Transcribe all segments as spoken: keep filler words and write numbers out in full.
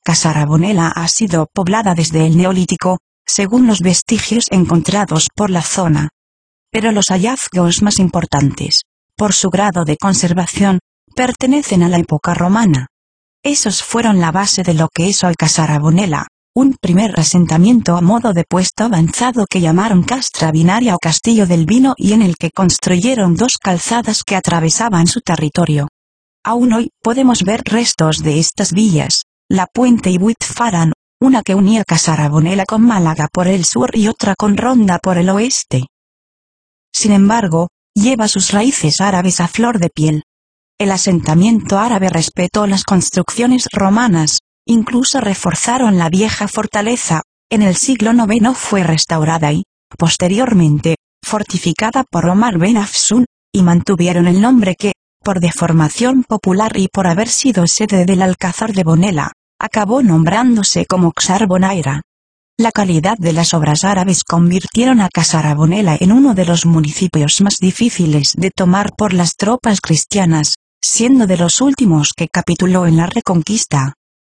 Casarabonela ha sido poblada desde el Neolítico, según los vestigios encontrados por la zona. Pero los hallazgos más importantes, por su grado de conservación, pertenecen a la época romana. Esos fueron la base de lo que es hoy Casarabonela, un primer asentamiento a modo de puesto avanzado que llamaron Castra Binaria o Castillo del Vino y en el que construyeron dos calzadas que atravesaban su territorio. Aún hoy podemos ver restos de estas villas, la Puente y Buitfaran, una que unía Casarabonela con Málaga por el sur y otra con Ronda por el oeste. Sin embargo, lleva sus raíces árabes a flor de piel. El asentamiento árabe respetó las construcciones romanas, incluso reforzaron la vieja fortaleza, en el siglo noveno fue restaurada y, posteriormente, fortificada por Omar ben Hafsun, y mantuvieron el nombre que, por deformación popular y por haber sido sede del Alcázar de Bonela, acabó nombrándose como Ksar-Bonaera. La calidad de las obras árabes convirtieron a Casarabonela en uno de los municipios más difíciles de tomar por las tropas cristianas, siendo de los últimos que capituló en la Reconquista.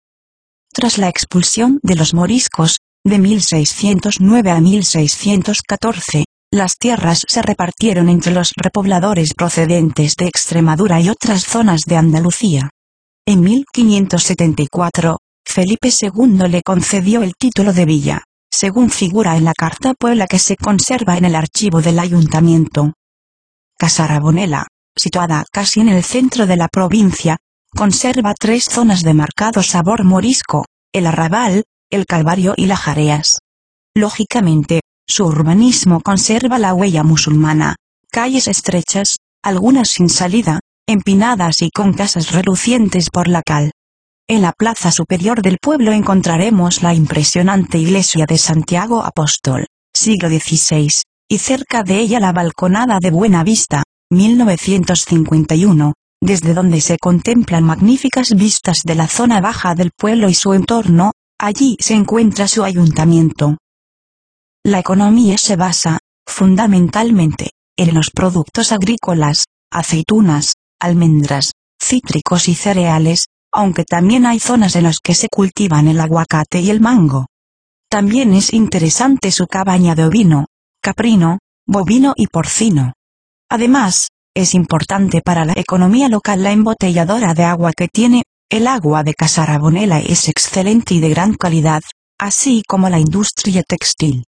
Tras la expulsión de los moriscos, de mil seiscientos nueve a mil seiscientos catorce, las tierras se repartieron entre los repobladores procedentes de Extremadura y otras zonas de Andalucía. En mil quinientos setenta y cuatro, Felipe segundo le concedió el título de villa, según figura en la Carta Puebla que se conserva en el archivo del ayuntamiento. Casarabonela, situada casi en el centro de la provincia, conserva tres zonas de marcado sabor morisco: el Arrabal, el Calvario y las Jareas. Lógicamente, su urbanismo conserva la huella musulmana: calles estrechas, algunas sin salida, empinadas y con casas relucientes por la cal. En la plaza superior del pueblo encontraremos la impresionante iglesia de Santiago Apóstol, siglo dieciséis, y cerca de ella la balconada de Buena Vista, mil novecientos cincuenta y uno, desde donde se contemplan magníficas vistas de la zona baja del pueblo y su entorno. Allí se encuentra su ayuntamiento. La economía se basa, fundamentalmente, en los productos agrícolas, aceitunas, almendras, cítricos y cereales, aunque también hay zonas en las que se cultivan el aguacate y el mango. También es interesante su cabaña de ovino, caprino, bovino y porcino. Además, es importante para la economía local la embotelladora de agua que tiene. El agua de Casarabonela es excelente y de gran calidad, así como la industria textil.